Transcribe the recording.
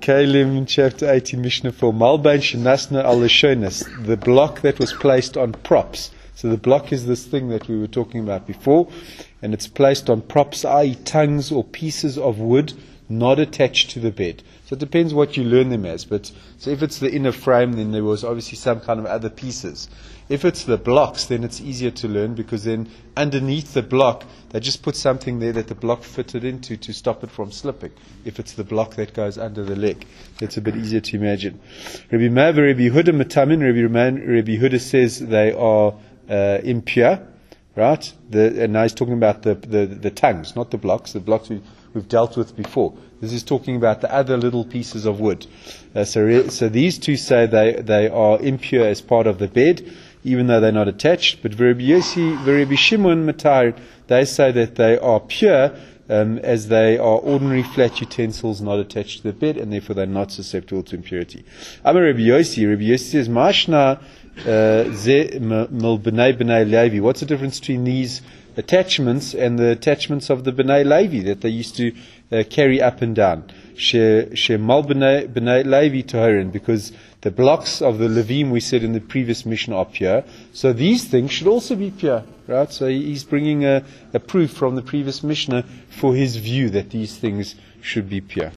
Kalim chapter 18 Mishnah 4 Malbain Shenasna al Lashonas, the block that was placed on props. So the block is this thing that we were talking about before, and it's placed on props, i.e. tongues or pieces of wood not attached to the bed. So it depends what you learn them as, but so if it's the inner frame, then there was obviously some kind of other pieces. If it's the blocks, then it's easier to learn, because then underneath the block they just put something there that the block fitted into to stop it from slipping. If it's the block that goes under the leg, that's a bit easier to imagine. Rabbi Meir, Rabbi Yehuda Matamin, Rabbi Yehuda says they are impure, right? And now he's talking about the tongues, not the blocks. The blocks we've dealt with before. This is talking about the other little pieces of wood. So these two say they are impure as part of the bed, even though they're not attached. But Rabbi Shimon Matar, they say that they are pure, as they are ordinary flat utensils not attached to the bed, and therefore they're not susceptible to impurity. Amar Rabbi Yossi says, Mashna b'nei Levi. What's the difference between these attachments and the attachments of the B'nai Levi that they used to carry up and down? Shemal b'nai Levi toharin, because the blocks of the Levim, we said in the previous Mishnah, are pure. So these things should also be pure, right? So he's bringing a proof from the previous Mishnah for his view that these things should be pure.